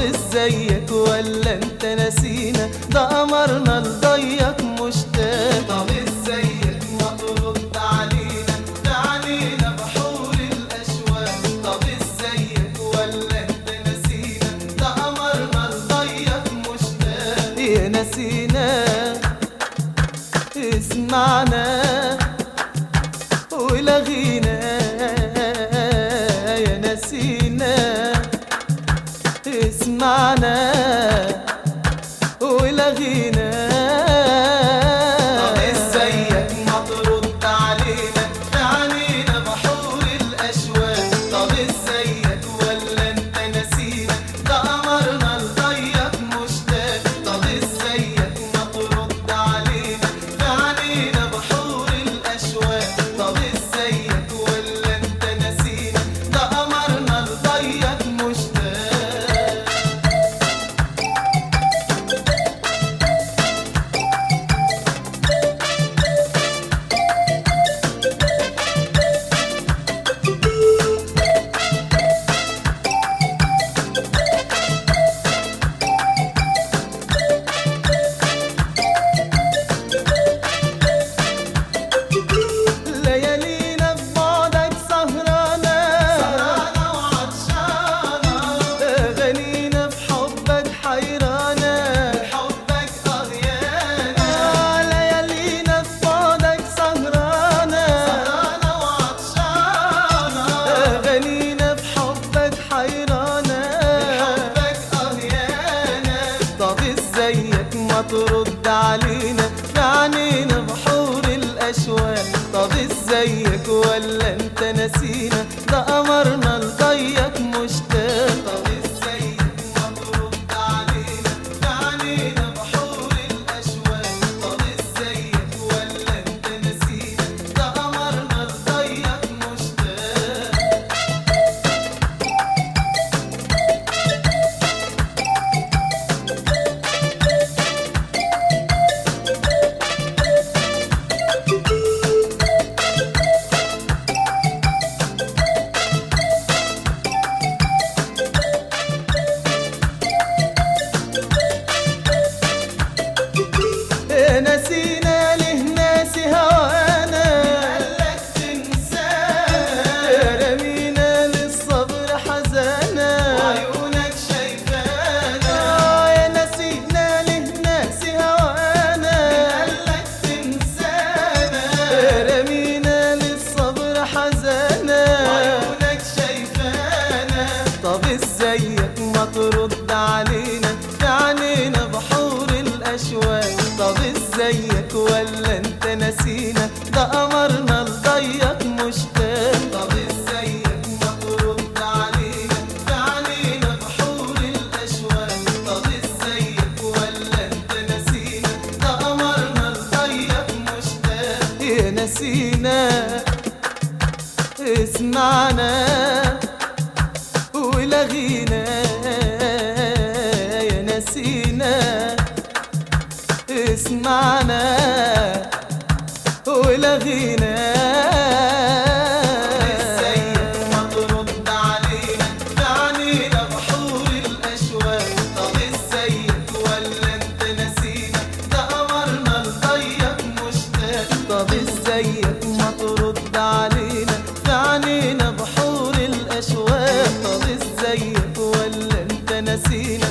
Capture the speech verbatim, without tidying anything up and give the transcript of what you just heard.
ازيك ولا انت نسينا؟ ده قمرنا لضيق مشتاق. طب ازيك ما ترد علينا؟ ده علينا بحور الاشواق. طب ازيك ولا انت نسينا؟ ده قمرنا لضيق مشتاق. يا نسينا اسمعنا ولغينا، يا نسينا اسمعنا ولغينا. طب ازيك ما ترد علينا؟ علينا بحور الاشواق. طب ازيك ولا انت نسينا؟ ده قمرنا لضيق مشتاق. طب ازيك ما ترد علينا؟ علينا بحور الاشواق. طب ازيك ولا انت نسينا؟ ده قمرنا لضيق مشتاق. ليالينا في بعدك سهرانة سهرانة وعطشانة، أغانينا في حبك حيرانة بحبك قضيانة. ليالينا في بعدك سهرانة سهرانة وعطشانة، أغانينا في حبك حيرانة بحبك قضيانة. طب ازيك ما ترد علينا؟ في عينينا بحور الاشواق. طب ازيك ولا انت نسينا؟ ده قمرنا لضيق مشتاق. طب ازيك ما ترد علينا؟ في عينينا بحور الاشواق. طب ازيك ولا انت نسينا؟ ده قمرنا لضيق مشتاق. نسينا له ناسي هوانا، قالك تنسانا، رمينا للصبر حزانا وعيونك شايفانا. يا نسينا له ناسي هوانا، قالك تنسانا، رمينا للصبر حزانا وعيونك شايفانا. طب ازيك ما ترد علينا؟ في عينينا بحور الاشواق. طب ازيك ولا انت نسينا؟ ده قمرنا لضيق مشتاق. طب ازيك ما ترد علينا؟ في عينينا بحور الاشواق. طب ازيك ولا انت نسينا؟ ده قمرنا لضيق مشتاق. يا نسينا اسمعنا ولغينا، يا نسينا اسمعنا ولغينا. ازيك ما ترد علينا؟ في عينينا بحور الاشواق. طب ازيك ولا انت نسينا؟ ده قمرنا لضيق مشتاق. طب ازيك ما ترد علينا؟ في عينينا بحور الاشواق. طب ازيك ولا انت نسينا؟